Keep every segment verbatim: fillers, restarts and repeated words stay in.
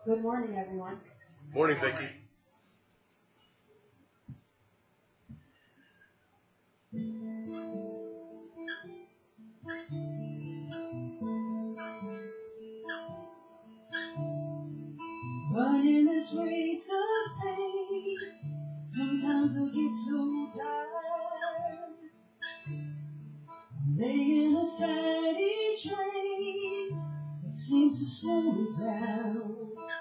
Good morning, everyone. Morning, Vicki. But in this race of faith, sometimes I get so tired. Laying aside each weight that seems to slow me down.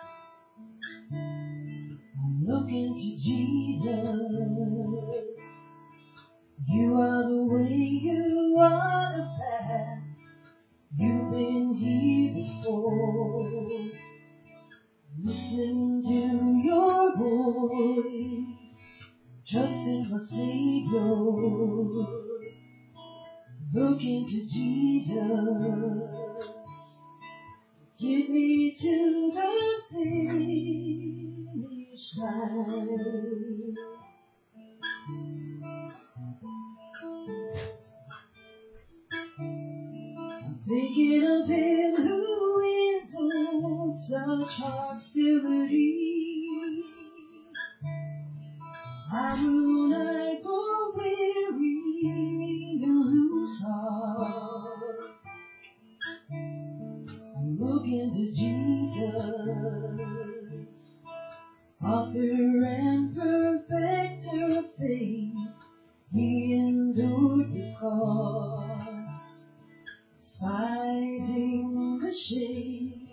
I'm looking to Jesus. You are the way, you are the path. You've been here before. Listen to your voice. Trust in my Savior. Looking to Jesus. Get me to the finish line. Thinking of him who endured such hostility. I will not grow weary and lose heart. I'm looking to Jesus, author and perfecter of faith. He endured the cross, despising the shame,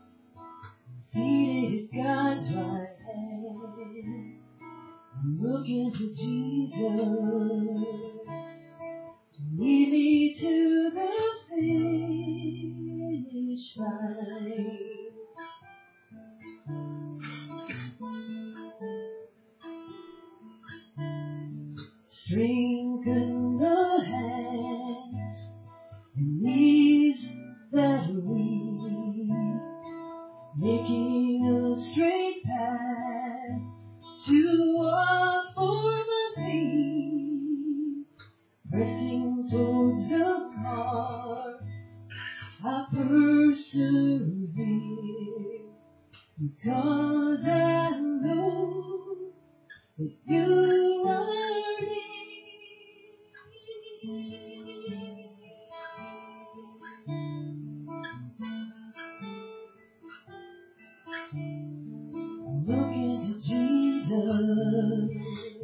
seated at God's right hand. I'm looking to Jesus to lead me to the finish line. Strengthen the hands and knees that are weak, making a straight path to walk for my feet, pressing towards the mark. I persevere because I know that you are near. I'm looking to Jesus.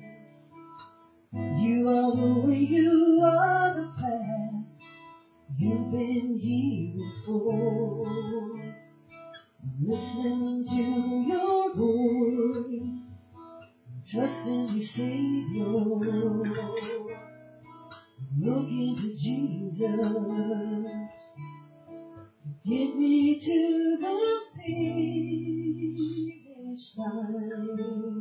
You are the way, you are the path. You've been here before. Listen to your voice. Trust in your Savior. Looking to Jesus. Get me to the finish line.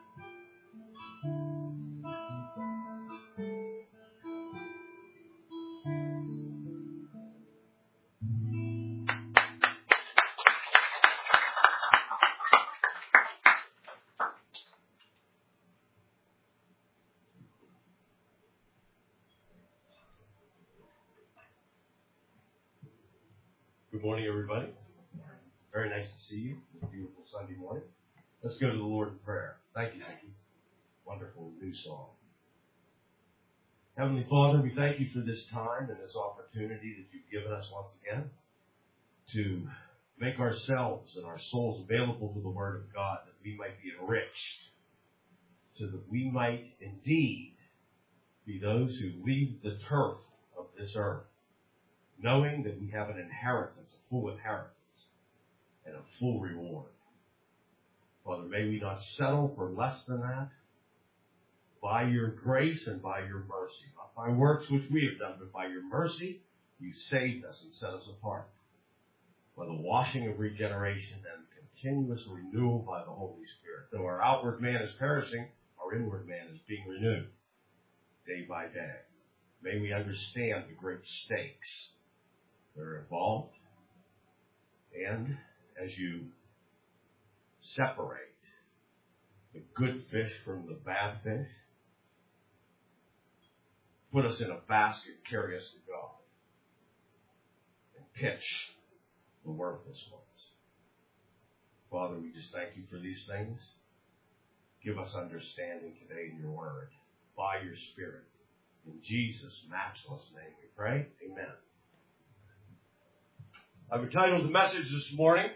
Good morning, everybody. Very nice to see you. Beautiful Sunday morning. Let's go to the Lord in prayer. Thank you, Vicki. Wonderful new song. Heavenly Father, we thank you for this time and this opportunity that you've given us once again to make ourselves and our souls available to the Word of God, that we might be enriched, so that we might indeed be those who leave the turf of this earth, knowing that we have an inheritance, a full inheritance, and a full reward. Father, may we not settle for less than that. By your grace and by your mercy, not by works which we have done, but by your mercy, you saved us and set us apart. By the washing of regeneration and continuous renewal by the Holy Spirit. Though our outward man is perishing, our inward man is being renewed day by day. May we understand the great stakes that are involved. And as you separate the good fish from the bad fish, put us in a basket, carry us to God, and pitch the worthless ones. Father, we just thank you for these things. Give us understanding today in your word, by your Spirit. In Jesus' matchless name we pray. Amen. I've entitled the message this morning,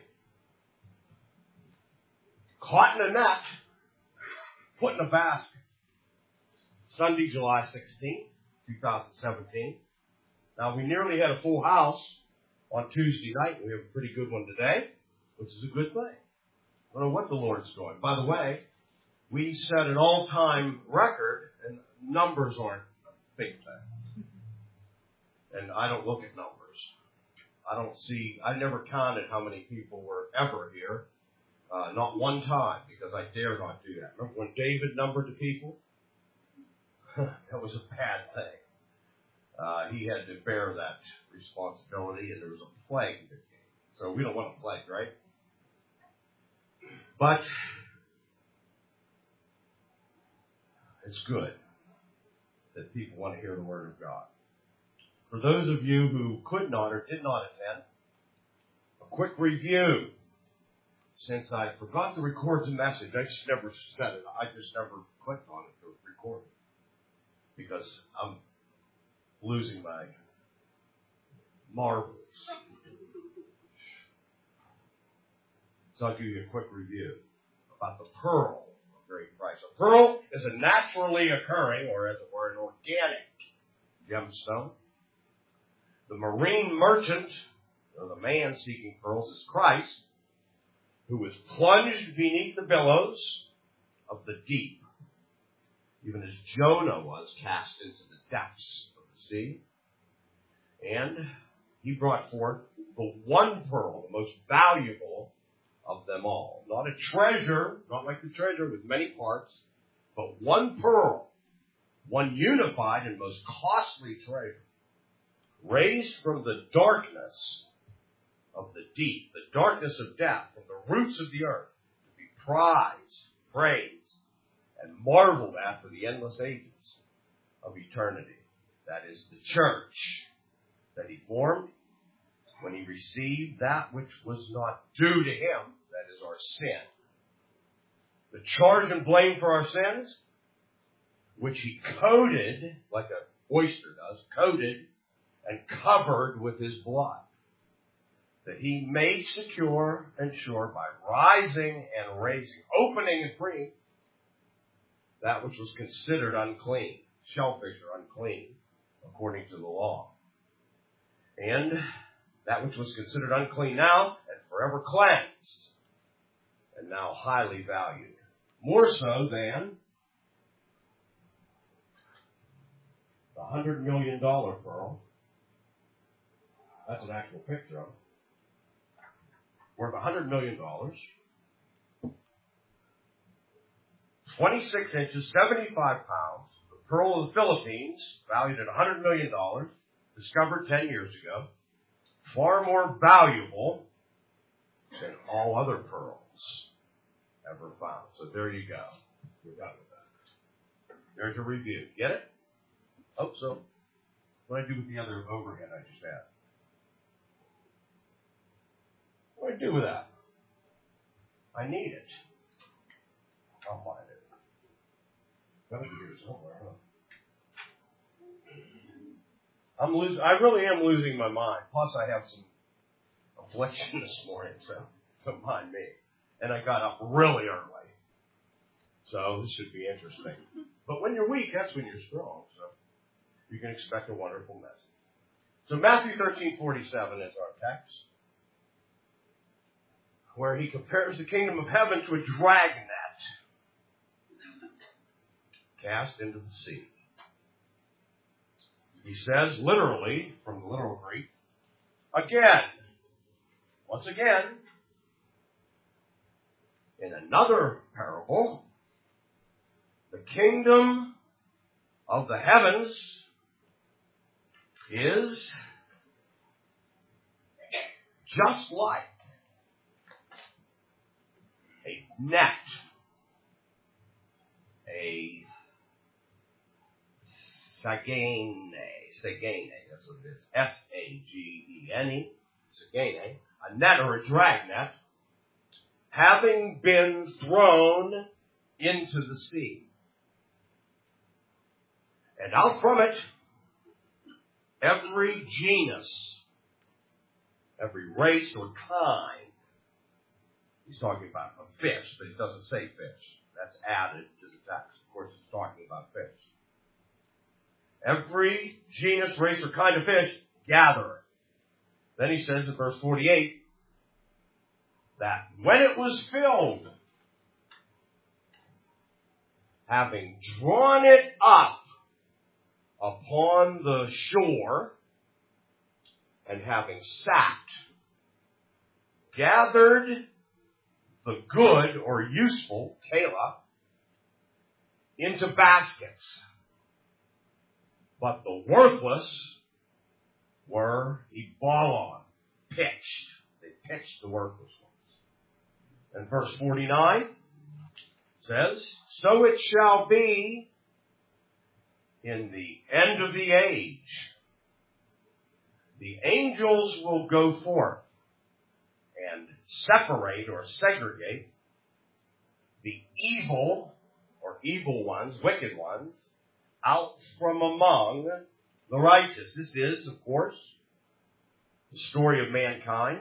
Caught in a Net, Put in a Basket. Sunday, July sixteenth, twenty seventeen. Now, we nearly had a full house on Tuesday night. We have a pretty good one today, which is a good thing. I don't know what the Lord's doing. By the way, we set an all-time record, and numbers aren't a big thing. And I don't look at numbers. I don't see, I never counted how many people were ever here. Uh, not one time, because I dare not do that. Remember when David numbered the people? That was a bad thing. Uh, he had to bear that responsibility, and there was a plague that came. So we don't want a plague, right? But it's good that people want to hear the Word of God. For those of you who could not or did not attend, a quick review. Since I forgot to record the message, I just never said it. I just never clicked on it to record it. Because I'm losing my marbles. So I'll give you a quick review about the pearl of great price. A pearl is a naturally occurring, or as it were, an organic gemstone. The marine merchant, or the man seeking pearls, is Christ, who was plunged beneath the billows of the deep, even as Jonah was cast into the depths of the sea. And he brought forth the one pearl, the most valuable of them all. Not a treasure, not like the treasure with many parts, but one pearl, one unified and most costly treasure, raised from the darkness of the deep, the darkness of death, from the roots of the earth, to be prized, praised, and marveled at for the endless ages of eternity. That is the church that he formed when he received that which was not due to him, that is our sin. The charge and blame for our sins, which he coated, like an oyster does, coated and covered with his blood, that he made secure and sure by rising and raising, opening and freeing that which was considered unclean. Shellfish are unclean according to the law. And that which was considered unclean now and forever cleansed, and now highly valued. More so than the hundred million dollar pearl. That's an actual picture of it. Worth a hundred million dollars. twenty-six inches, seventy-five pounds. The pearl of the Philippines, valued at a hundred million dollars, discovered ten years ago. Far more valuable than all other pearls ever found. So there you go. We're done with that. There's a review. Get it? Hope so. What do I do with the other overhead I just had? What do I do with that? I need it. I'll find it. Gotta be here somewhere, huh? I'm losing. I really am losing my mind. Plus, I have some affliction this morning, so don't mind me. And I got up really early, so this should be interesting. But when you're weak, that's when you're strong. So you can expect a wonderful message. So Matthew thirteen forty-seven is our text, where he compares the kingdom of heaven to a dragnet cast into the sea. He says, literally, from the literal Greek, again, once again, in another parable, the kingdom of the heavens is just like a net, a sagene, sagene, that's what it is, S A G E N E, sagene, a net or a dragnet, having been thrown into the sea. And out from it, every genus, every race or kind, he's talking about a fish, but he doesn't say fish. That's added to the text. Of course, he's talking about fish. Every genus, race, or kind of fish, gather. Then he says in verse forty-eight, that when it was filled, having drawn it up upon the shore, and having sat, gathered the good or useful, kela, into baskets. But the worthless were ibalon, pitched. They pitched the worthless ones. And verse forty-nine says, so it shall be in the end of the age. The angels will go forth and separate or segregate the evil or evil ones, wicked ones, out from among the righteous. This is, of course, the story of mankind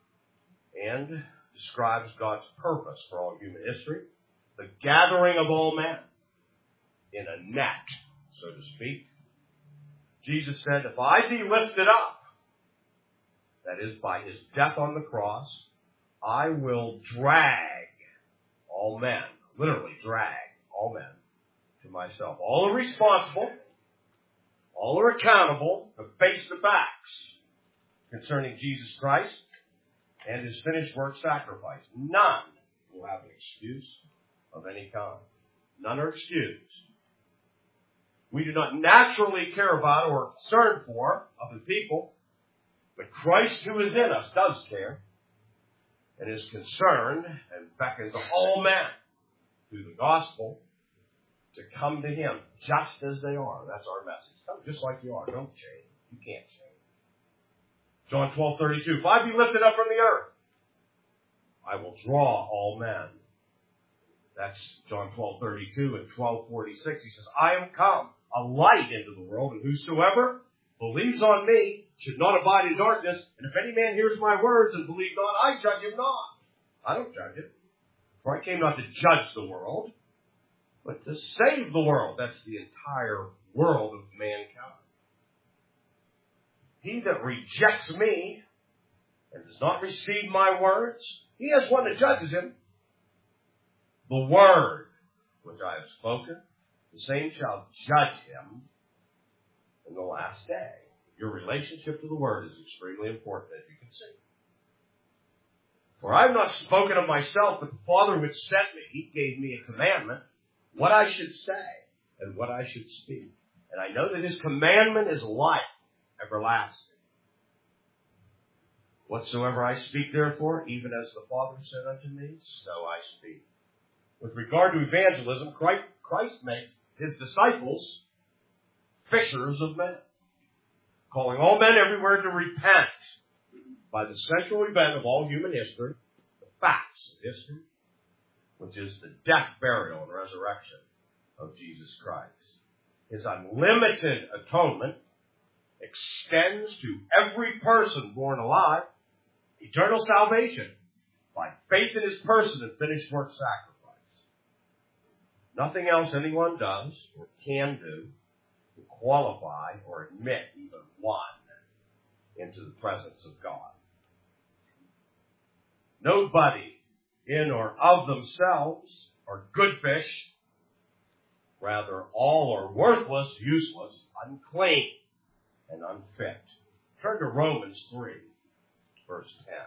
and describes God's purpose for all human history. The gathering of all men in a net, so to speak. Jesus said, if I be lifted up, that is by his death on the cross, I will drag all men, literally drag all men to myself. All are responsible, all are accountable to face the facts concerning Jesus Christ and his finished work sacrifice. None will have an excuse of any kind. None are excused. We do not naturally care about or are concerned for other people, but Christ who is in us does care and is concerned and beckons all men through the gospel to come to him just as they are. That's our message. Come just like you are. Don't change. You can't change. John twelve thirty-two. If I be lifted up from the earth, I will draw all men. That's John twelve thirty-two and twelve forty-six. He says, I am come, a light into the world, and whosoever believes on me should not abide in darkness. And if any man hears my words and believes not, I judge him not. I don't judge it. For I came not to judge the world, but to save the world. That's the entire world of mankind. He that rejects me and does not receive my words, he has one that judges him. The word which I have spoken, the same shall judge him in the last day. Your relationship to the word is extremely important, as you can see. For I have not spoken of myself, but the Father which sent me, he gave me a commandment, what I should say and what I should speak. And I know that his commandment is life everlasting. Whatsoever I speak, therefore, even as the Father said unto me, so I speak. With regard to evangelism, Christ, Christ makes his disciples fishers of men, calling all men everywhere to repent by the central event of all human history, the facts of history, which is the death, burial, and resurrection of Jesus Christ. His unlimited atonement extends to every person born alive eternal salvation by faith in his person and finished work sacrifice. Nothing else anyone does or can do to qualify or admit even one into the presence of God. Nobody in or of themselves are good fish. Rather, all are worthless, useless, unclean, and unfit. Turn to Romans three, verse ten.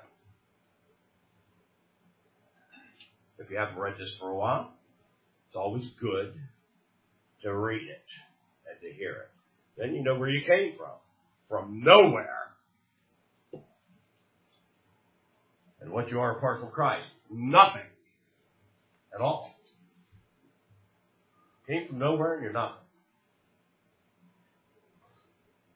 If you haven't read this for a while, it's always good to read it and to hear it. Then you know where you came from. From nowhere. And what you are apart from Christ. Nothing at all. Came from nowhere and you're nothing.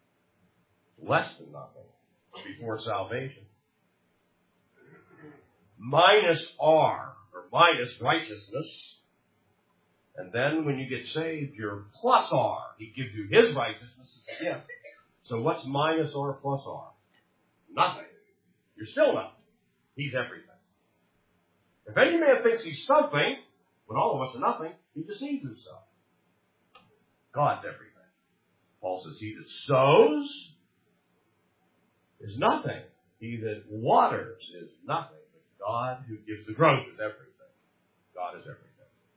Less than nothing before salvation. minus R, or minus righteousness. And then when you get saved, you're plus R. He gives you his righteousness as a gift. So what's minus R plus R? Nothing. You're still nothing. He's everything. If any man thinks he's something, when all of us are nothing, he deceives himself. God's everything. Paul says, he that sows is nothing. He that waters is nothing. But God who gives the growth is everything. God is everything.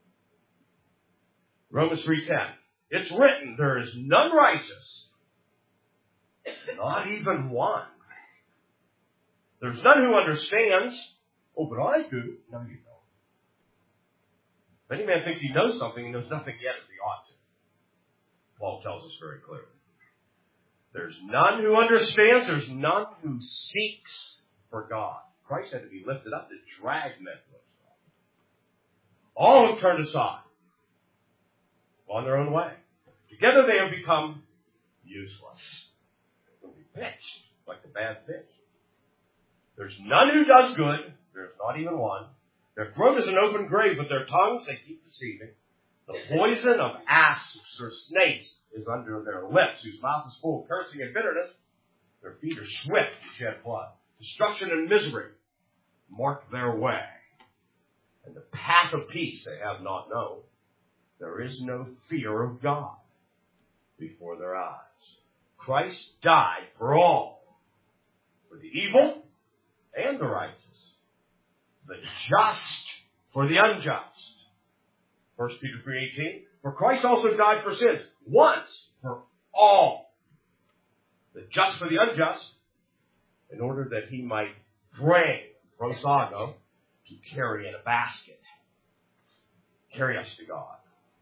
Romans three ten. It's written, there is none righteous. Not even one. There's none who understands. Oh, but I do. No, you don't. If any man thinks he knows something, he knows nothing yet as he ought to. Paul tells us very clearly. There's none who understands. There's none who seeks for God. Christ had to be lifted up to drag men to himself. All have turned aside, gone their own way. Together they have become useless. They'll be pitched like the bad pitch. There's none who does good. There's not even one. Their throat is an open grave, but their tongues they keep deceiving. The poison of asps or snakes is under their lips, whose mouth is full of cursing and bitterness. Their feet are swift to shed blood. Destruction and misery mark their way. And the path of peace they have not known. There is no fear of God before their eyes. Christ died for all. For the evil and the righteous. The just for the unjust. First Peter three eighteen. For Christ also died for sins, once for all. The just for the unjust, in order that he might bring, prosago, to carry in a basket. Carry us to God.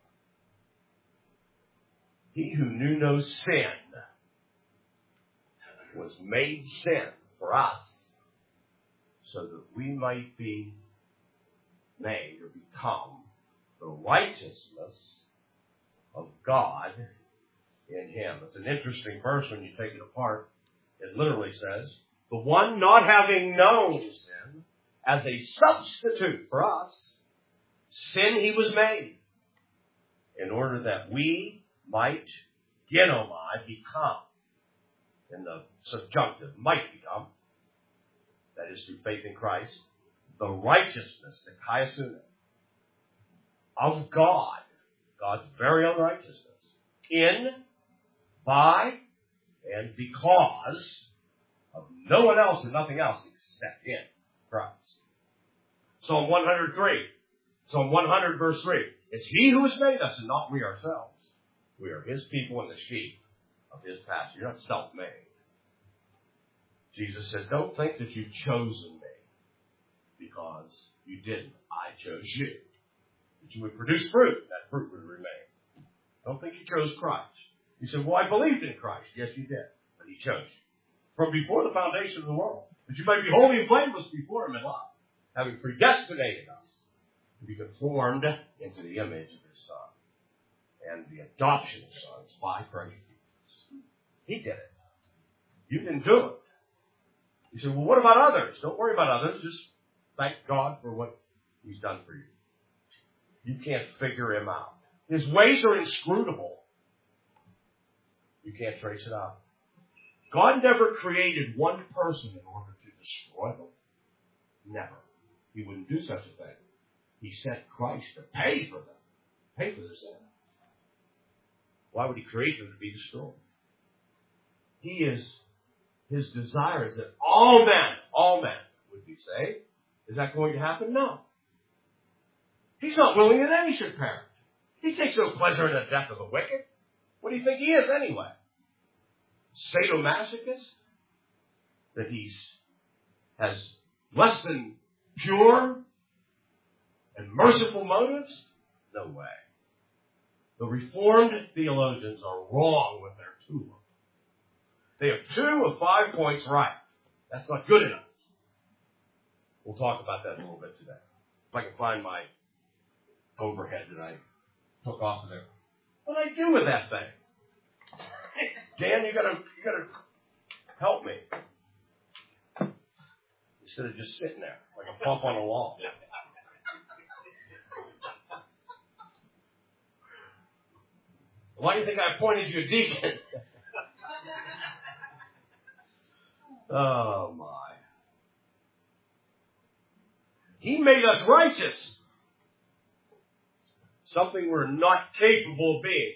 He who knew no sin was made sin for us, so that we might be made or become the righteousness of God in him. It's an interesting verse when you take it apart. It literally says, the one not having known sin as a substitute for us, sin he was made, in order that we might, genomai, become, in the subjunctive, might become, that is through faith in Christ, the righteousness, the chiasune, of God, God's very own righteousness, in, by, and because of no one else and nothing else except in Christ. Psalm one hundred three, Psalm one hundred verse three, it's he who has made us and not we ourselves. We are his people and the sheep of his pasture. You're not self-made. Jesus says, don't think that you've chosen me because you didn't. I chose you. That you would produce fruit, that fruit would remain. Don't think you chose Christ. You said, well, I believed in Christ. Yes, you did. But he chose you. From before the foundation of the world. That you might be holy and blameless before him in love. Having predestinated us to be conformed into the image of his Son. And the adoption of sons by Christ Jesus. He did it. You didn't do it. You said, well, what about others? Don't worry about others. Just thank God for what he's done for you. You can't figure him out. His ways are inscrutable. You can't trace it out. God never created one person in order to destroy them. Never. He wouldn't do such a thing. He sent Christ to pay for them. Pay for their sins. Why would he create them to be destroyed? He is, his desire is that all men, all men would be saved. Is that going to happen? No. He's not willing that any should perish. He takes no pleasure in the death of the wicked. What do you think he is anyway? Sadomasochist? That he's has less than pure and merciful motives? No way. The Reformed theologians are wrong with their tulip. They have two of five points right. That's not good enough. We'll talk about that a little bit today. If I can find my overhead that I took off of there. What do I do with that thing? Dan, you gotta, you gotta help me. instead of just sitting there like a bump on a wall. Why do you think I appointed you a deacon? Oh, my. He made us righteous. Something we're not capable of being.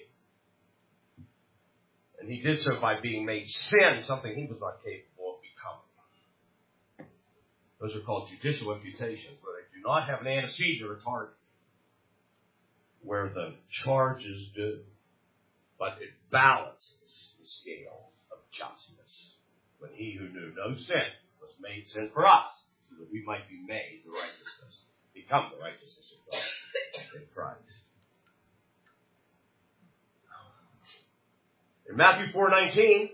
And he did so by being made sin, something he was not capable of becoming. Those are called judicial imputations, where they do not have an anesthesia or target, where the charge is due. But it balances the scales of justice when he who knew no sin was made sin for us, so that we might be made the righteousness, become the righteousness of God in Christ. In Matthew four nineteen,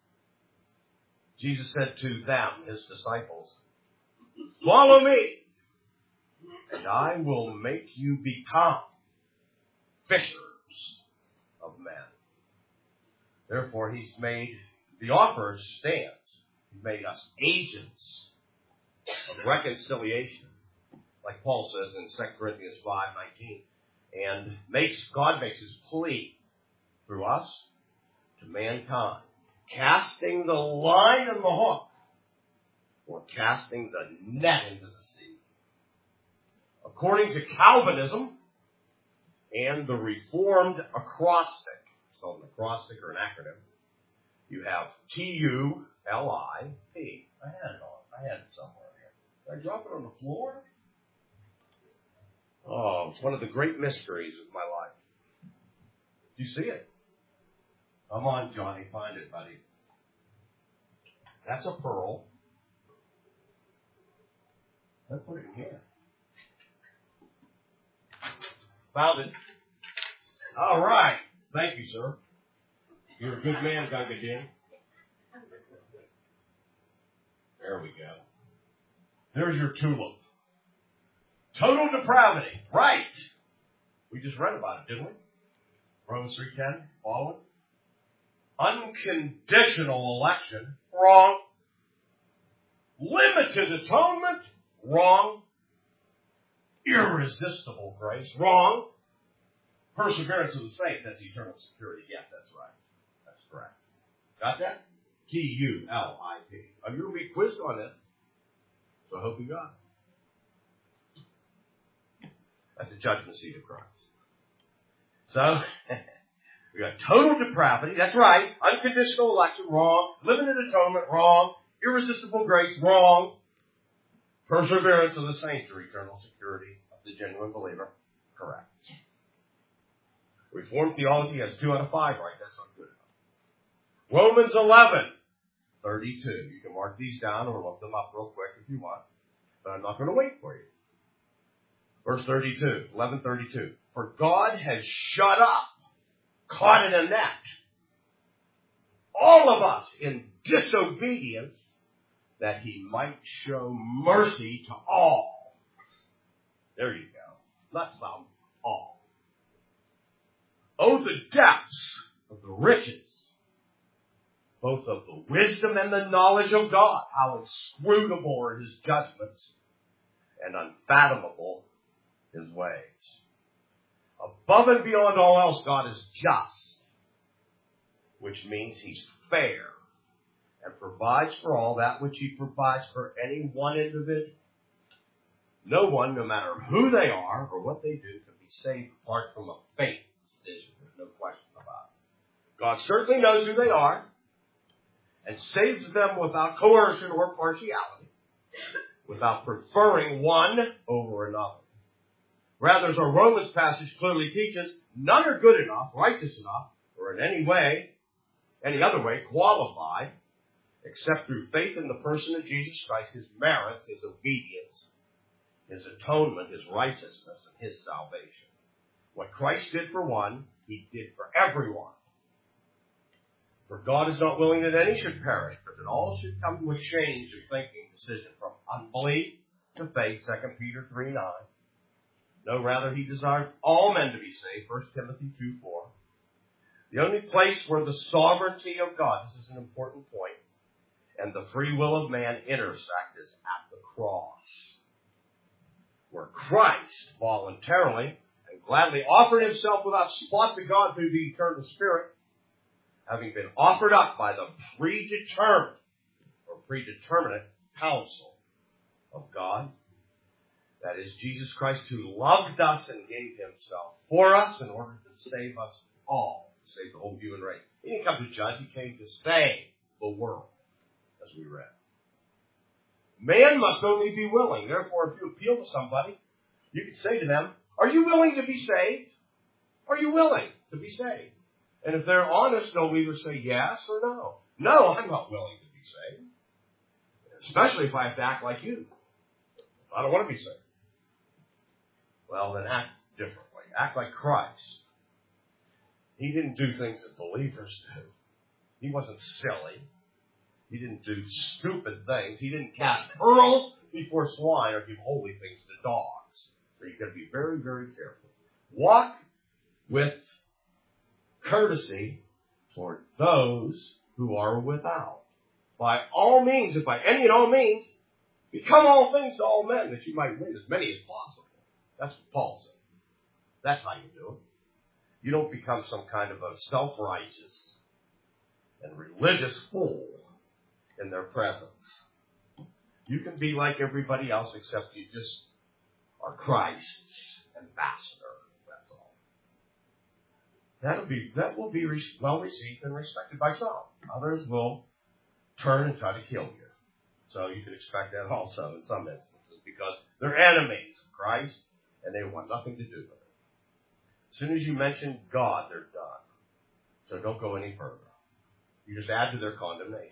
Jesus said to them, his disciples, "Follow me, and I will make you become fishers of men." Therefore, he's made, the offer stands. He's made us agents of reconciliation, like Paul says in Second Corinthians five nineteen, and makes, God makes his plea through us to mankind, casting the line and the hook, or casting the net into the sea. According to Calvinism and the Reformed acrostic, it's called an acrostic or an acronym, you have T U L I P. I had it on. I had it somewhere here. Did I drop it on the floor? Oh, it's one of the great mysteries of my life. Do you see it? Come on, Johnny, find it, buddy. That's a pearl. Let's put it in here. Found it. All right. Thank you, sir. You're a good man, Gunga Din. There we go. There's your tulip. Total depravity. Right. We just read about it, didn't we? Romans three ten. Following. Unconditional election. Wrong. Limited atonement. Wrong. Irresistible grace. Wrong. Perseverance of the saints. That's eternal security. Yes, that's right. That's correct. Got that? T U L I P. I'm going to be quizzed on this, so I hope you got it. At the judgment seat of Christ. So, we got total depravity. That's right. Unconditional election. Wrong. Limited atonement. Wrong. Irresistible grace. Wrong. Perseverance of the saints or eternal security of the genuine believer. Correct. Reformed theology has two out of five right. That's not good enough. Romans eleven thirty-two. You can mark these down or look them up real quick if you want. But I'm not going to wait for you. Verse thirty-two. eleven thirty-two. For God has shut up, caught in a net, all of us in disobedience, that he might show mercy to all. There you go. Not some, all. Oh, the depths of the riches, both of the wisdom and the knowledge of God. How inscrutable are his judgments and unfathomable his ways. Above and beyond all else, God is just, which means he's fair and provides for all that which he provides for any one individual. No one, no matter who they are or what they do, can be saved apart from a faith decision. There's no question about it. God certainly knows who they are and saves them without coercion or partiality, without preferring one over another. Rather, as our Romans passage clearly teaches, none are good enough, righteous enough, or in any way, any other way, qualified, except through faith in the person of Jesus Christ, his merits, his obedience, his atonement, his righteousness, and his salvation. What Christ did for one, he did for everyone. For God is not willing that any should perish, but that all should come to a change of thinking, decision from unbelief to faith, Second Peter three nine. No, rather, he desires all men to be saved, First Timothy two four. The only place where the sovereignty of God, this is an important point, and the free will of man intersect is at the cross, where Christ voluntarily and gladly offered himself without spot to God through the eternal Spirit, having been offered up by the predetermined or predeterminate counsel of God. That is Jesus Christ, who loved us and gave himself for us in order to save us all, to save the whole human race. He didn't come to judge, he came to save the world, as we read. Man must only be willing. Therefore, if you appeal to somebody, you can say to them, are you willing to be saved? Are you willing to be saved? And if they're honest, they'll either say yes or no. No, I'm not willing to be saved. Especially if I have to act like you. I don't want to be saved. Well, then act differently. Act like Christ. He didn't do things that believers do. He wasn't silly. He didn't do stupid things. He didn't cast pearls before swine or give holy things to dogs. So you've got to be very, very careful. Walk with courtesy toward those who are without. By all means, and by any and all means, become all things to all men, that you might win as many as possible. That's what Paul said. That's how you do it. You don't become some kind of a self-righteous and religious fool in their presence. You can be like everybody else, except you just are Christ's ambassador. That's all. That'll be, that will be well received and respected by some. Others will turn and try to kill you. So you can expect that also in some instances, because they're enemies of Christ and they want nothing to do with it. As soon as you mention God, they're done. So don't go any further. You just add to their condemnation.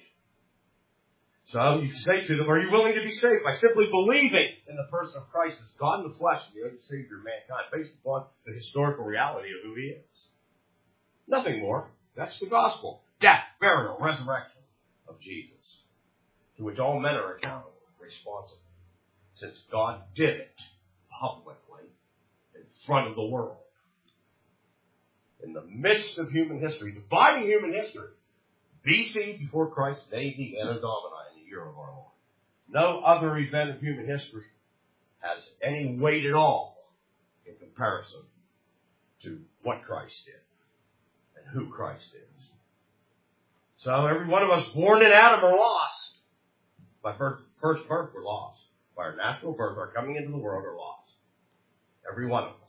So you say to them, are you willing to be saved? By simply believing in the person of Christ as God in the flesh, the only Savior of mankind, based upon the historical reality of who he is. Nothing more. That's the gospel. Death, burial, resurrection of Jesus, to which all men are accountable, responsible, since God did it publicly in front of the world. In the midst of human history, dividing human history, B C, before Christ, and A D, Anno Domini, in the year of our Lord. No other event of human history has any weight at all in comparison to what Christ did and who Christ is. So every one of us born in Adam are lost. By first, first birth, we're lost. By our natural birth, our coming into the world, are lost. Every one of us.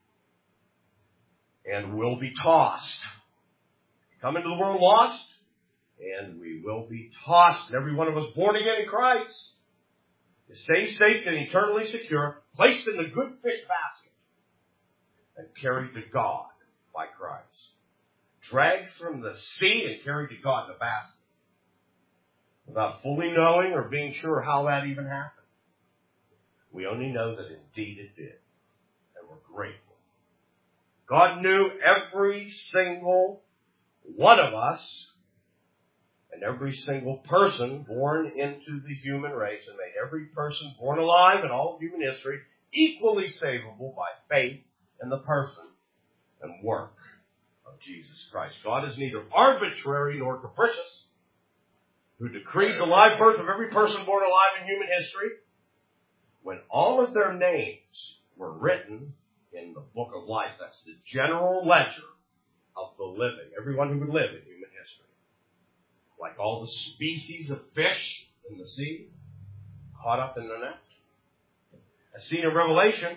And will be tossed. Come into the world lost, and we will be tossed. And every one of us born again in Christ is saved, safe, and eternally secure, placed in the good fish basket, and carried to God by Christ. Dragged from the sea and carried to God in the basket, without fully knowing or being sure how that even happened. We only know that indeed it did, and we're grateful. God knew every single one of us and every single person born into the human race, and made every person born alive in all of human history equally savable by faith in the person and work of Jesus Christ. God is neither arbitrary nor capricious, who decreed the live birth of every person born alive in human history, when all of their names were written in the book of life. That's the general ledger of the living, everyone who would live in human history. Like all the species of fish in the sea, caught up in the net. As seen in Revelation,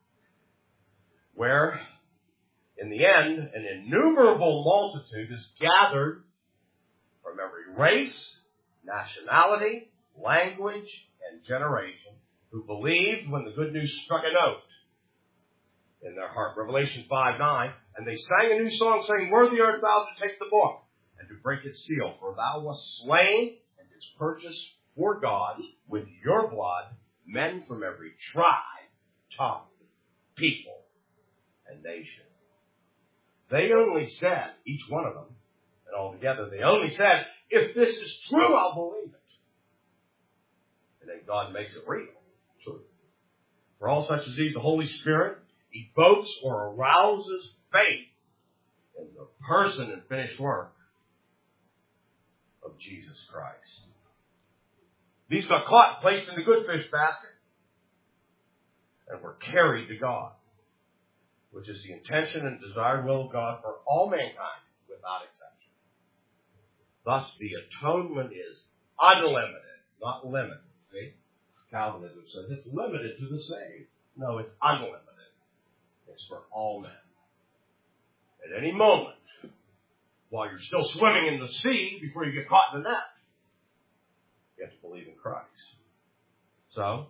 where in the end, an innumerable multitude is gathered from every race, nationality, language, and generation, who believed when the good news struck a note in their heart. Revelation five nine, and they sang a new song, saying, worthy art thou to take the book and to break its seal, for thou wast slain and didst purchase for God with your blood men from every tribe, tongue, people, and nation. They only said, each one of them, and all together, they only said, if this is true, I'll believe it. And then God makes it real, true. For all such as these, the Holy Spirit evokes or arouses faith in the person and finished work of Jesus Christ. These got caught, placed in the good fish basket, and were carried to God, which is the intention and desired will of God for all mankind, without exception. Thus, the atonement is unlimited, not limited. See? Calvinism says it's limited to the saved. No, it's unlimited. It's for all men. At any moment, while you're still swimming in the sea, before you get caught in the net, you have to believe in Christ. So,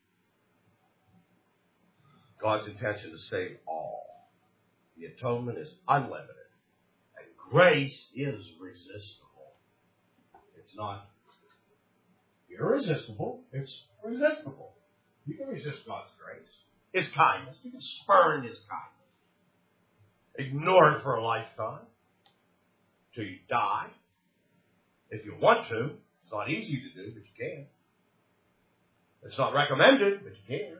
God's intention is to save all. The atonement is unlimited. And grace is resistible. It's not irresistible. It's resistible. You can resist God's grace. His kindness. You can spurn His kindness. Ignore it for a lifetime. Till you die. If you want to. It's not easy to do, but you can. It's not recommended, but you can.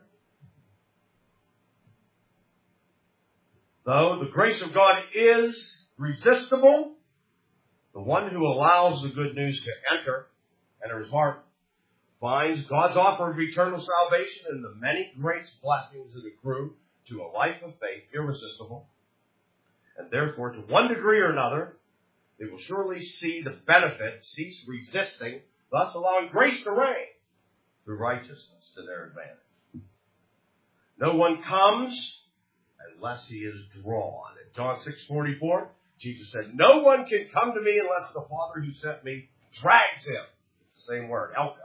Though the grace of God is resistible, the one who allows the good news to enter, enter his heart, finds God's offer of eternal salvation and the many grace blessings that accrue to a life of faith irresistible. And therefore, to one degree or another, they will surely see the benefit, cease resisting, thus allowing grace to reign through righteousness to their advantage. No one comes unless he is drawn. In John six forty-four, Jesus said, no one can come to me unless the Father who sent me drags him. It's the same word, elka.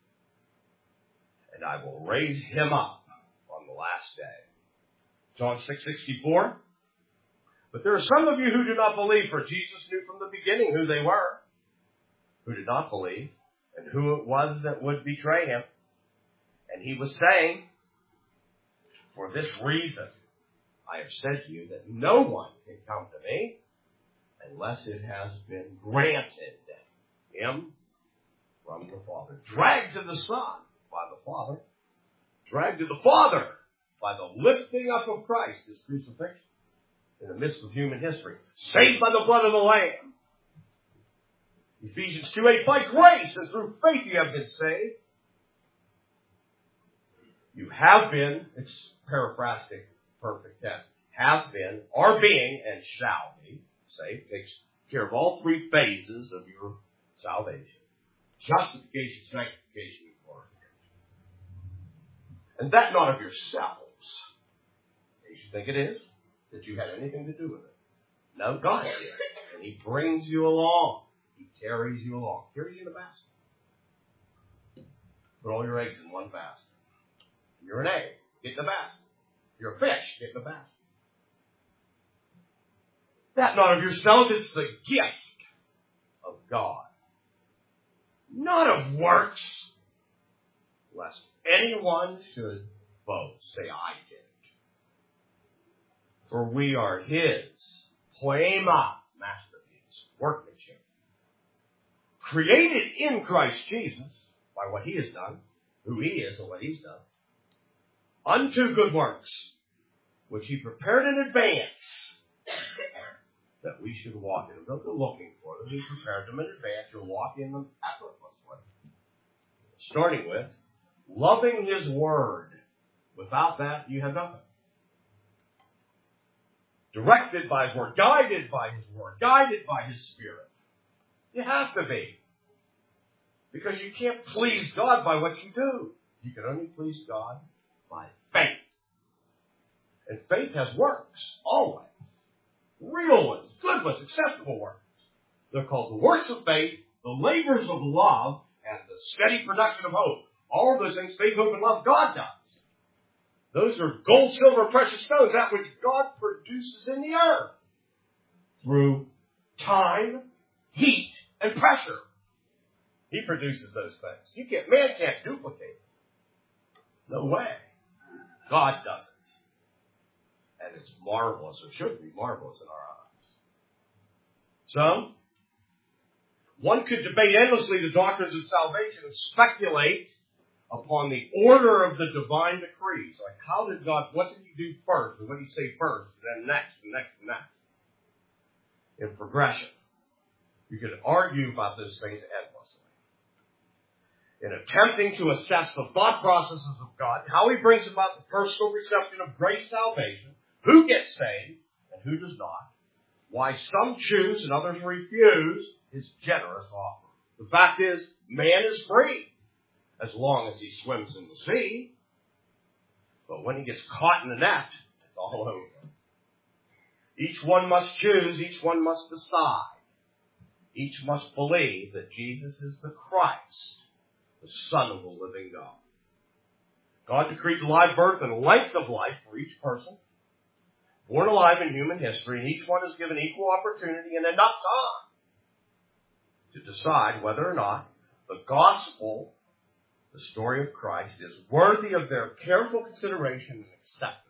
And I will raise him up on the last day. John six sixty-four. But there are some of you who do not believe, for Jesus knew from the beginning who they were, who did not believe, and who it was that would betray him. And he was saying, for this reason, I have said to you that no one can come to me unless it has been granted him from the Father. Dragged to the Son by the Father. Dragged to the Father by the lifting up of Christ, his crucifixion, in the midst of human history. Saved by the blood of the Lamb. Ephesians two eight, by grace and through faith you have been saved. You have been, it's paraphrastic, perfect tense, have been, are being, and shall be saved. Takes care of all three phases of your salvation. Justification, sanctification, and glorification. And that not of yourselves. You should think it is, that you had anything to do with it. No, God did. And He brings you along. He carries you along. Carries you in a basket. Put all your eggs in one basket. You're an egg. Get in the basket. You're a fish. Get in the basket. That not of yourselves, it's the gift of God. Not of works, lest anyone should boast. Say, I did it. For we are His, poema, masterpiece, workmanship, created in Christ Jesus by what He has done, who He is and what He's done, unto good works, which He prepared in advance, that we should walk in them. Don't go looking for them. He prepared them in advance. You'll walk in them effortlessly. Starting with loving His Word. Without that, you have nothing. Directed by His Word, guided by His Word, guided by His Spirit. You have to be. Because you can't please God by what you do. You can only please God by faith. And faith has works, always. Real ones, good ones, acceptable works. They're called the works of faith, the labors of love, and the steady production of hope. All of those things, faith, hope, and love, God does. Those are gold, silver, precious stones, that which God produces in the earth through time, heat, and pressure. He produces those things. You can't, man can't duplicate it. No way. God does it. And it's marvelous, or should be marvelous in our eyes. So, one could debate endlessly the doctrines of salvation and speculate upon the order of the divine decrees. Like, how did God, what did He do first? And what did He say first? And then next, and next, and next. In progression. You could argue about those things endlessly. in attempting to assess the thought processes of God, how he brings about the personal reception of great salvation, who gets saved and who does not, why some choose and others refuse his generous offer. The fact is, man is free as long as he swims in the sea. But when he gets caught in the net, it's all over. Each one must choose. Each one must decide. Each must believe that Jesus is the Christ, the Son of the living God. God decreed live birth and length of life for each person, born alive in human history, and each one is given equal opportunity and enough time to decide whether or not the gospel, the story of Christ, is worthy of their careful consideration and acceptance.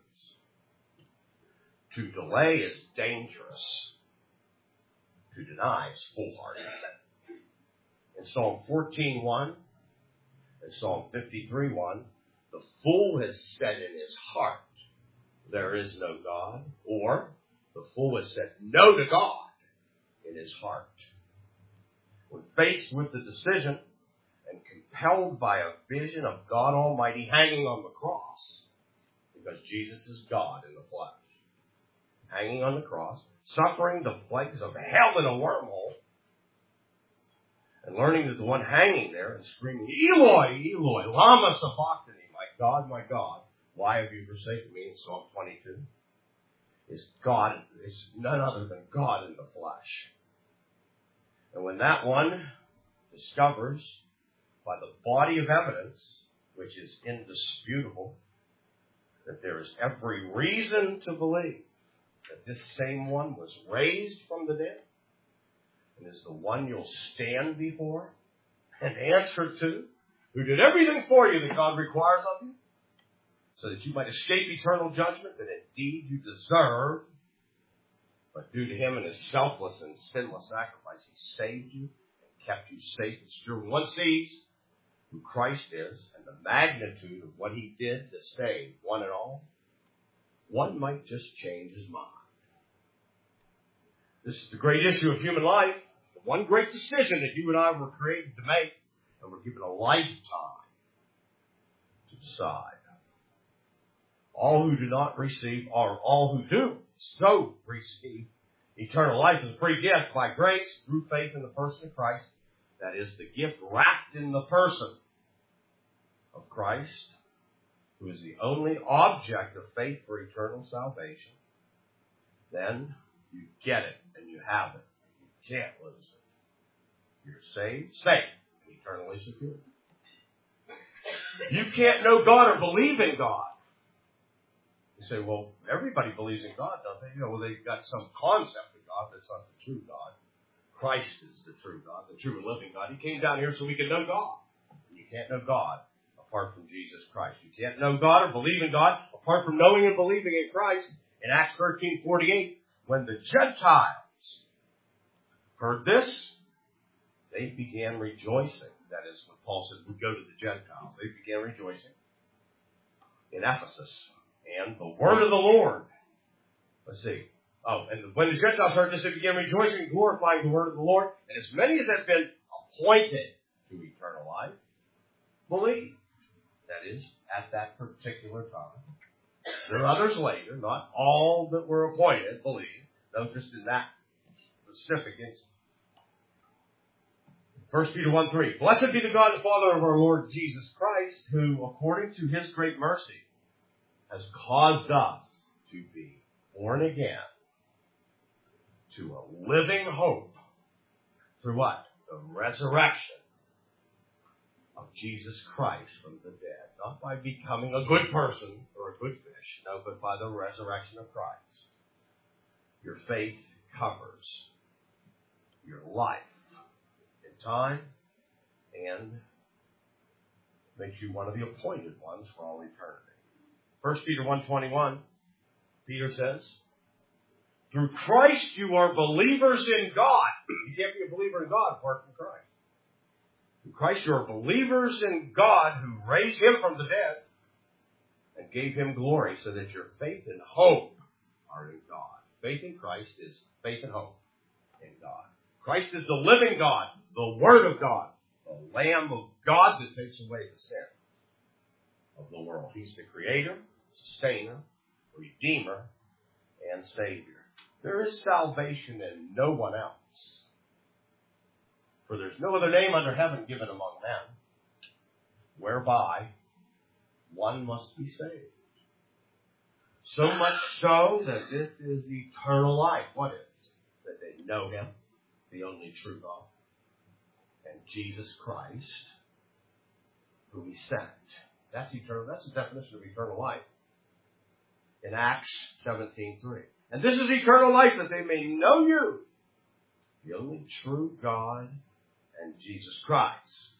To delay is dangerous. To deny is foolhardy. In Psalm fourteen one and Psalm fifty-three one, the fool has said in his heart, there is no God, or the fool has said no to God in his heart. When faced with the decision and compelled by a vision of God Almighty hanging on the cross, because Jesus is God in the flesh, hanging on the cross, suffering the plagues of hell in a wormhole, and learning that the one hanging there and screaming, Eloi, Eloi, lama sabachthani, my God, my God, why have you forsaken me, in Psalm twenty-two, is God, is none other than God in the flesh. And when that one discovers by the body of evidence, which is indisputable, that there is every reason to believe that this same one was raised from the dead and is the one you'll stand before and answer to, who did everything for you that God requires of you, so that you might escape eternal judgment that indeed you deserve, but due to him and his selfless and sinless sacrifice, he saved you and kept you safe and secure. When one sees who Christ is and the magnitude of what he did to save one and all, one might just change his mind. This is the great issue of human life, the one great decision that you and I were created to make, and we're given a lifetime to decide. All who do not receive, or all who do so receive eternal life as a free gift by grace through faith in the person of Christ. That is the gift wrapped in the person of Christ, who is the only object of faith for eternal salvation. Then you get it and you have it. You can't lose it. You're saved, safe, and eternally secure. You can't know God or believe in God. You say, well, everybody believes in God, don't they? You know, well, they've got some concept of God that's not the true God. Christ is the true God, the true and living God. He came down here so we could know God. And you can't know God apart from Jesus Christ. You can't know God or believe in God apart from knowing and believing in Christ. In Acts thirteen forty-eight, when the Gentiles heard this, they began rejoicing. That is when Paul said, we go to the Gentiles. They began rejoicing in Ephesus. And the word of the Lord. Let's see. Oh, and when the Gentiles heard this, they began rejoicing and glorifying the word of the Lord. And as many as have been appointed to eternal life, believed. That is, at that particular time. There are others later, not all that were appointed believed, though just in that specific instance. First Peter one three. Blessed be the God and Father of our Lord Jesus Christ, who, according to his great mercy, has caused us to be born again to a living hope through what? The resurrection of Jesus Christ from the dead. Not by becoming a good person or a good fish, no, but by the resurrection of Christ. Your faith covers your life in time and makes you one of the appointed ones for all eternity. First Peter one twenty-one, Peter says, through Christ you are believers in God. You can't be a believer in God apart from Christ. Through Christ you are believers in God, who raised him from the dead and gave him glory, so that your faith and hope are in God. Faith in Christ is faith and hope in God. Christ is the living God, the Word of God, the Lamb of God that takes away the sin of the world. He's the creator, sustainer, redeemer, and savior. There is salvation in no one else. For there's no other name under heaven given among men whereby one must be saved. So much so that this is eternal life. What is? That they know him, the only true God, and Jesus Christ, who he sent. That's eternal. That's the definition of eternal life in Acts seventeen three. And this is eternal life, that they may know you, the only true God, and Jesus Christ,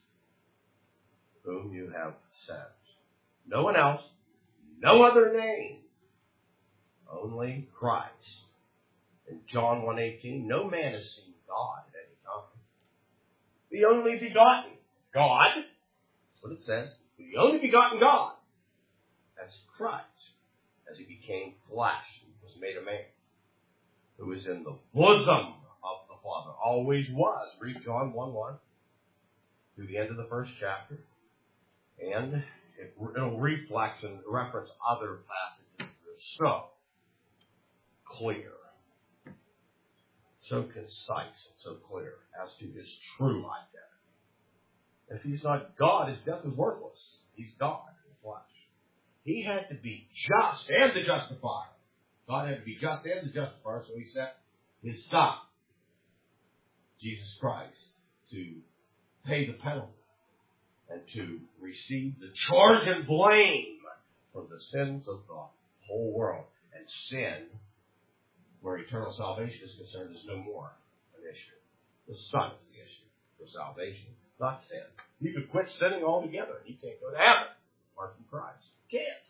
whom you have sent. No one else, no other name, only Christ. In John one eighteen, no man has seen God at any time. The only begotten God, that's what it says, the only begotten God, that's Christ, as he became flesh and was made a man, who is in the bosom of the Father, always was. Read John one one through the end of the first chapter, and it, it'll reflex and reference other passages that are so clear, so concise and so clear as to his true identity. If he's not God, his death is worthless. He's God in the flesh. He had to be just and the justifier. God had to be just and the justifier, so he sent his Son, Jesus Christ, to pay the penalty and to receive the charge and blame for the sins of the whole world. And sin, where eternal salvation is concerned, is no more an issue. The Son is the issue for salvation, not sin. You could quit sinning altogether, and you can't go to heaven apart from Christ. You can't.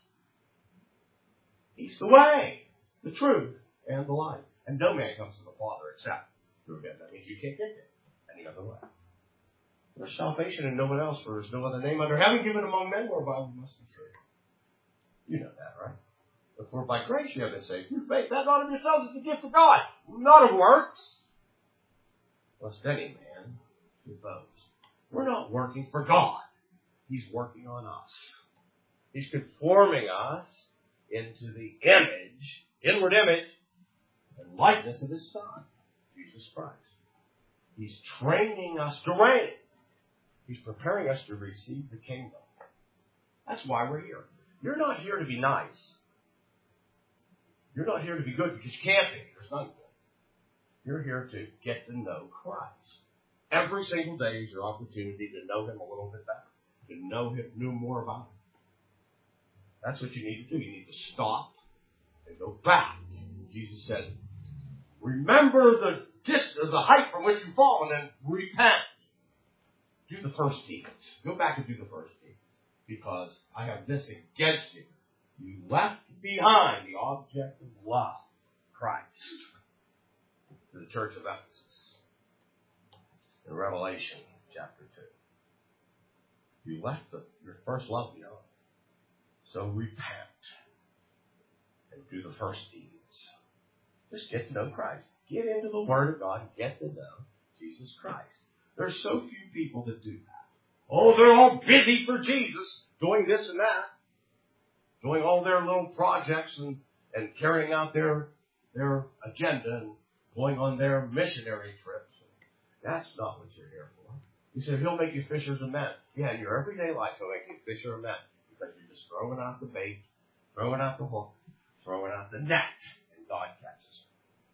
He's the way, the truth, and the life. And no man comes to the Father except through him. That means you can't get there any other way. There's salvation in no one else, for there's no other name under heaven given among men whereby we must be saved. You know that, right? But for by grace you have been saved through faith. That not of yourselves is the gift of God, not of works, lest any man should boast. We're not working for God. He's working on us. He's conforming us into the image, inward image, and likeness of his Son, Jesus Christ. He's training us to reign. He's preparing us to receive the kingdom. That's why we're here. You're not here to be nice. You're not here to be good because you can't be. There's none good. You're here to get to know Christ. Every single day is your opportunity to know him a little bit better, to know him, know more about him. That's what you need to do. You need to stop and go back. Jesus said, remember the distance, the height from which you've fallen, and repent. Do the first deeds. Go back and do the first deeds. Because I have this against you. You left behind the object of love, Christ, to the church of Ephesus. In Revelation chapter two. You left the, your first love behind. So repent and do the first deeds. Just get to know Christ. Get into the Word of God and get to know Jesus Christ. There's so few people that do that. Oh, they're all busy for Jesus, doing this and that, doing all their little projects and, and carrying out their, their agenda and going on their missionary trips. That's not what you're here for. He said he'll make you fishers of men. Yeah, in your everyday life, he'll make you fisher of men. Because you're just throwing out the bait, throwing out the hook, throwing out the net, and God catches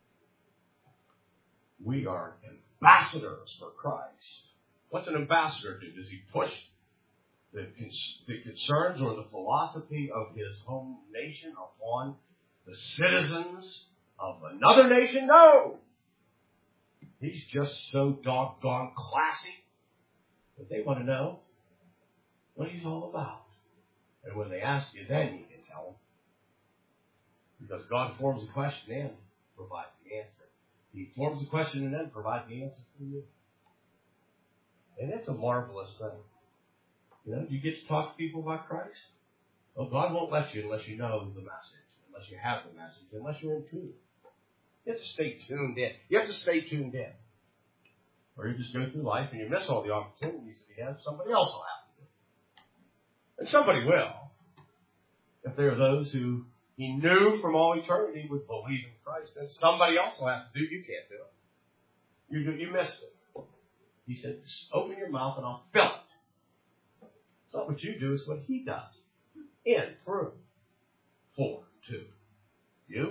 it. We are ambassadors for Christ. What's an ambassador do? Does he push the, the concerns or the philosophy of his home nation upon the citizens of another nation? No! He's just so doggone classy that they want to know what he's all about. And when they ask you, then you can tell them. Because God forms a question and provides the answer. He forms the question and then provides the answer for you. And it's a marvelous thing. You know, you get to talk to people about Christ. Well, God won't let you unless you know the message, unless you have the message, unless you're in tune. You have to stay tuned in. You have to stay tuned in. Or you just go through life and you miss all the opportunities that he has, somebody else will have to do it. And somebody will. If there are those who he knew from all eternity would believe in Christ, then somebody else will have to do it. You can't do it. You, you missed it. He said, just open your mouth and I'll fill it. It's not what you do, it's what he does. In, through, for, to you.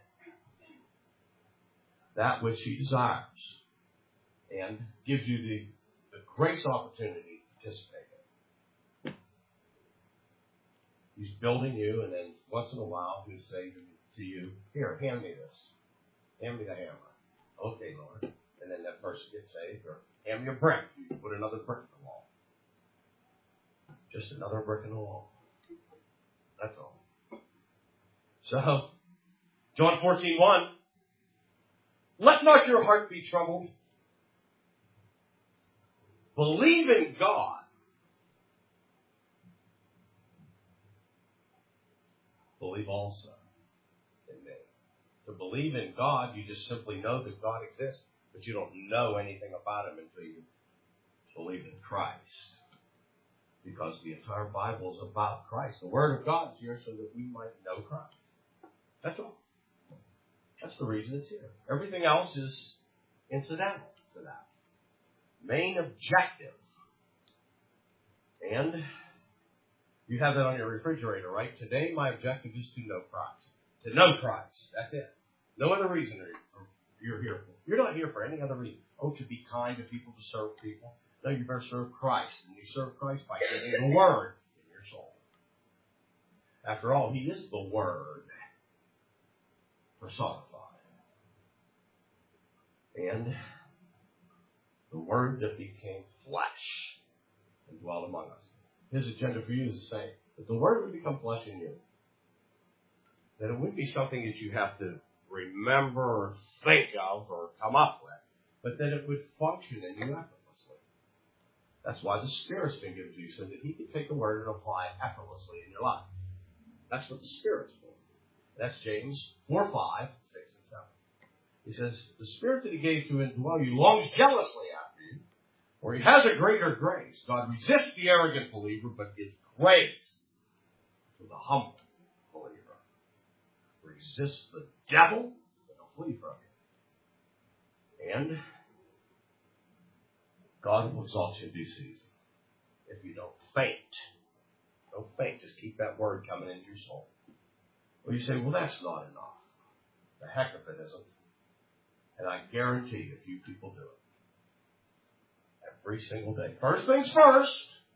That which he desires. And gives you the, the grace opportunity to participate in. He's building you, and then once in a while he'll say to you, here, hand me this. Hand me the hammer. Okay, Lord. And then that person gets saved. Or hand me a brick. You put another brick in the wall. Just another brick in the wall. That's all. So, John fourteen one. Let not your heart be troubled. Believe in God. Believe also in me. To believe in God, you just simply know that God exists, but you don't know anything about him until you believe in Christ. Because the entire Bible is about Christ. The Word of God is here so that we might know Christ. That's all. That's the reason it's here. Everything else is incidental to that. Main objective. And you have that on your refrigerator, right? Today, my objective is to know Christ. To know Christ. That's it. No other reason you're here for. You're not here for any other reason. Oh, to be kind to people, to serve people. No, you better serve Christ. And you serve Christ by getting the Word in your soul. After all, he is the Word personified. And the Word that became flesh and dwelt among us. His agenda for you is the same. If the Word would become flesh in you, then it wouldn't be something that you have to remember or think of or come up with, but that it would function in you effortlessly. That's why the Spirit's been given to you, so that he can take the Word and apply it effortlessly in your life. That's what the Spirit's for. That's James four, five, six, and seven. He says, the Spirit that he gave to indwell you longs jealously after you, for he has a greater grace. God resists the arrogant believer, but gives grace to the humble believer. Resist the devil, and he'll flee from you. And God will exalt you in due season. If you don't faint, don't faint. Just keep that word coming into your soul. Well, you say, well, that's not enough. The heck of it isn't. And I guarantee you, if you people do it every single day. First things first,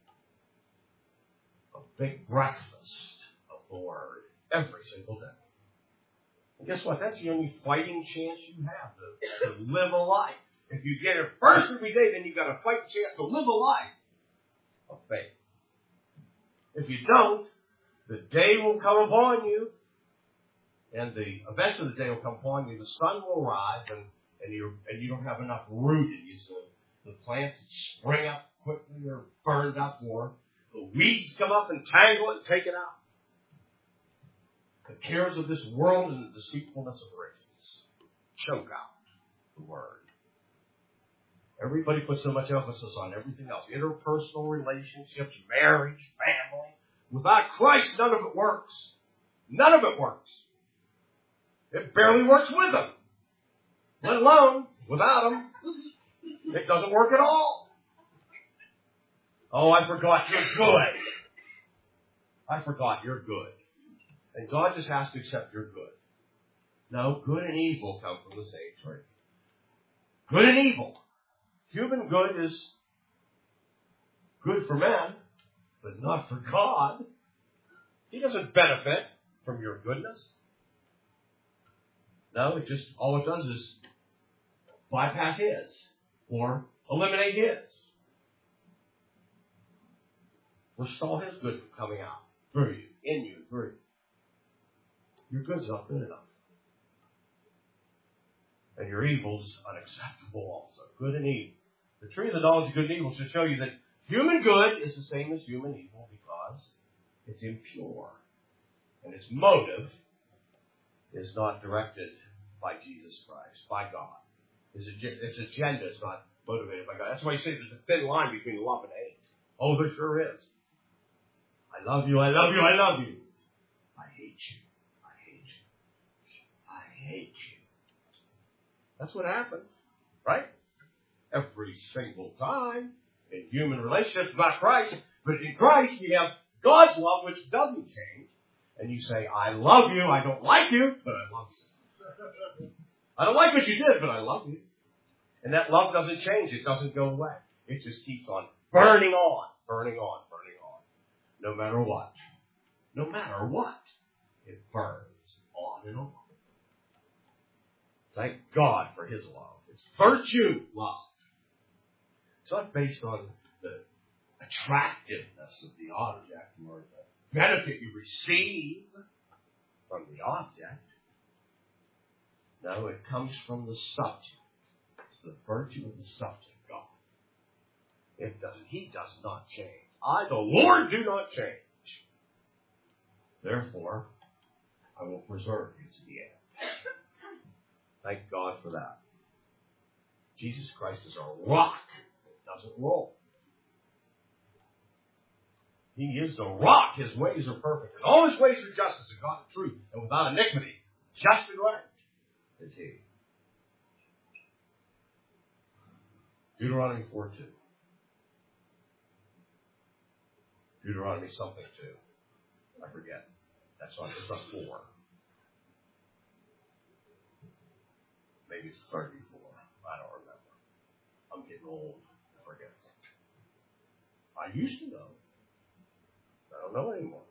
a big breakfast of the Word every single day. And guess what? That's the only fighting chance you have to, to live a life. If you get it first every day, then you've got a fighting chance to live a life of faith. If you don't, the day will come upon you, and the events of the day will come upon you. The sun will rise, and and you and you don't have enough root in you, so the plants that spring up quickly are burned up, or the weeds come up and tangle it and take it out. The cares of this world and the deceitfulness of riches choke out the Word. Everybody puts so much emphasis on everything else. Interpersonal relationships, marriage, family. Without Christ, none of it works. None of it works. It barely works with Him. Let alone without Him. It doesn't work at all. Oh, I forgot you're good. I forgot you're good. And God just has to accept you're good. No, good and evil come from the same tree. Good and evil. Human good is good for man, but not for God. He doesn't benefit from your goodness. No, it just, all it does is bypass His or eliminate His. Forestall His good from coming out through you, in you, through you. Your good's not good enough. And your evil's unacceptable also. Good and evil. The tree of the knowledge of good and evil should show you that human good is the same as human evil because it's impure. And its motive is not directed by Jesus Christ, by God. Its agenda is not Motivated by God. That's why he says there's a thin line between love and hate. Oh, there sure is. I love you, I love you, I love you. I hate you. I hate you. I hate you. That's what happens, right? Every single time in human relationships about Christ. But in Christ, we have God's love, which doesn't change. And you say, I love you, I don't like you, but I love you. I don't like what you did, but I love you. And that love doesn't change. It doesn't go away. It just keeps on burning on, burning on, burning on. No matter what. No matter what. It burns on and on. Thank God for his love. It's virtue love. It's not based on the attractiveness of the object or the benefit you receive from the object. No, it comes from the subject. It's the virtue of the subject, God. It doesn't. He does not change. I, the Lord, do not change. Therefore, I will preserve you to the end. Thank God for that. Jesus Christ is a rock that doesn't roll. He is the rock. His ways are perfect. And all his ways are justice and God and truth. And without iniquity, just and right is he. Deuteronomy four two. Deuteronomy something two. I forget. That's not, it's not four. Maybe it's thirty-four. I don't remember. I'm getting old. I forget. I used to know. I don't know anymore.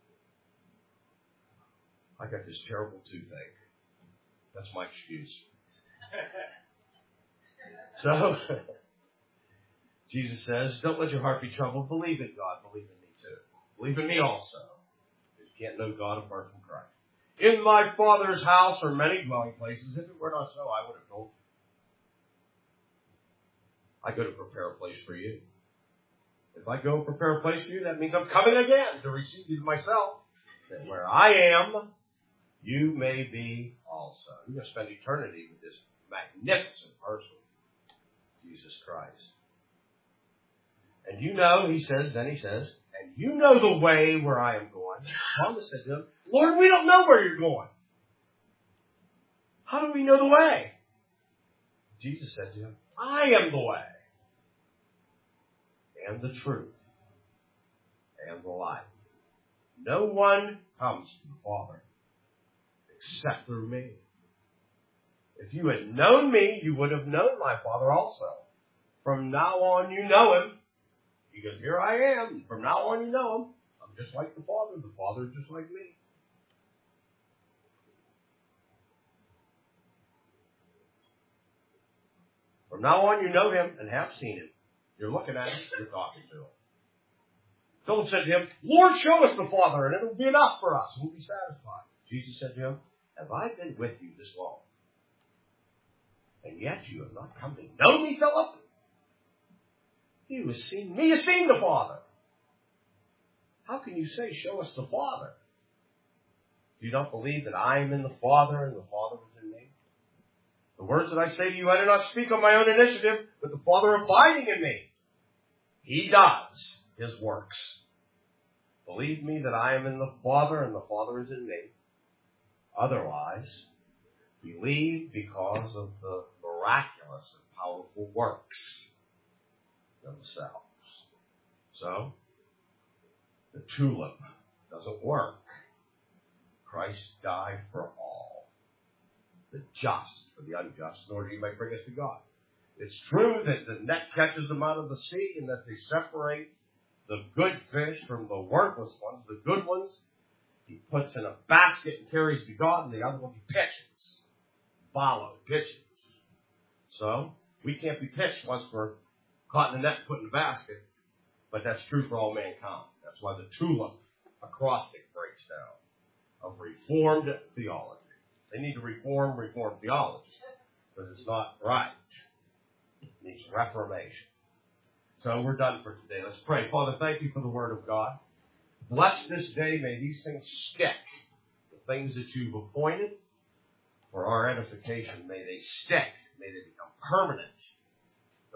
I got this terrible toothache. That's my excuse. So, Jesus says, don't let your heart be troubled. Believe in God. Believe in me too. Believe in me also. You can't know God apart from Christ. In my Father's house are many dwelling places. If it were not so, I would have told you. I go to prepare a place for you. If I go prepare a place for you, that means I'm coming again to receive you to myself. That where I am, you may be also. You're going to spend eternity with this magnificent person, Jesus Christ. And you know, he says, then he says, and you know the way where I am going. Thomas said to him, Lord, we don't know where you're going. How do we know the way? Jesus said to him, I am the way, and the truth, and the life. No one comes to the Father except through me. If you had known me, you would have known my Father also. From now on, you know him. He goes, here I am. From now on, you know him. I'm just like the Father. The Father is just like me. From now on, you know him and have seen him. You're looking at him. You're talking to him. Philip said to him, Lord, show us the Father, and it will be enough for us. We'll be satisfied. Jesus said to him, have I been with you this long? And yet you have not come to know me, Philip? He who has seen me has seen the Father. How can you say, show us the Father? Do you not believe that I am in the Father and the Father is in me? The words that I say to you, I do not speak on my own initiative, but the Father abiding in me. He does his works. Believe me that I am in the Father and the Father is in me. Otherwise, believe because of the miraculous and powerful works themselves. So, the tulip doesn't work. Christ died for all. The just for the unjust, in order he might bring us to God. It's true that the net catches them out of the sea and that they separate the good fish from the worthless ones. The good ones he puts in a basket and carries to God, and the other ones he pitches. Follow, pitches. So, we can't be pitched once we're caught in the net and put in a basket, but that's true for all mankind. That's why the tulip acrostic breaks down of Reformed theology. They need to reform Reformed theology because it's not right. It needs reformation. So we're done for today. Let's pray. Father, thank you for the Word of God. Bless this day. May these things stick. The things that you've appointed for our edification, may they stick. May they become permanent.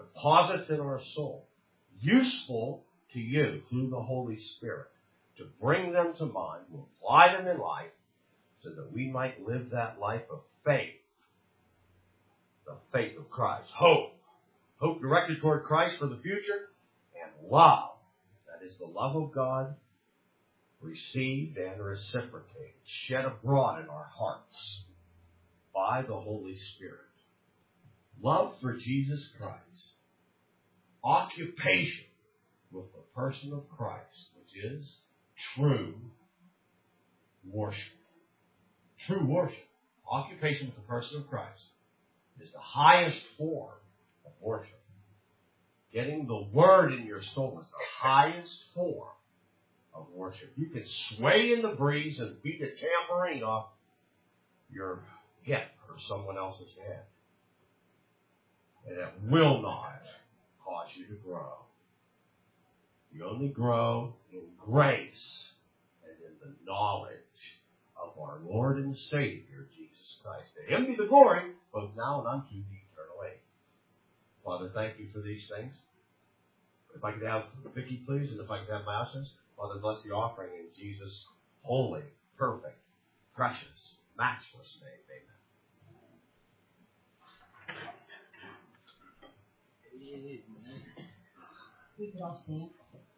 deposits in our soul, useful to you through the Holy Spirit, to bring them to mind, to apply them in life, so that we might live that life of faith, the faith of Christ. Hope. Hope directed toward Christ for the future, and love. That is the love of God, received and reciprocated, shed abroad in our hearts by the Holy Spirit. Love for Jesus Christ. Occupation with the person of Christ, which is true worship. True worship, occupation with the person of Christ, is the highest form of worship. Getting the Word in your soul is the highest form of worship. You can sway in the breeze and beat a tambourine off your hip or someone else's head, and it will not cause you to grow. You only grow in grace and in the knowledge of our Lord and Savior, Jesus Christ. To Him be the glory, both now and unto the eternal age. Father, thank you for these things. If I could have Vicki, please, and if I could have Masters. Father, bless the offering in Jesus' holy, perfect, precious, matchless name. Amen. We can all stand.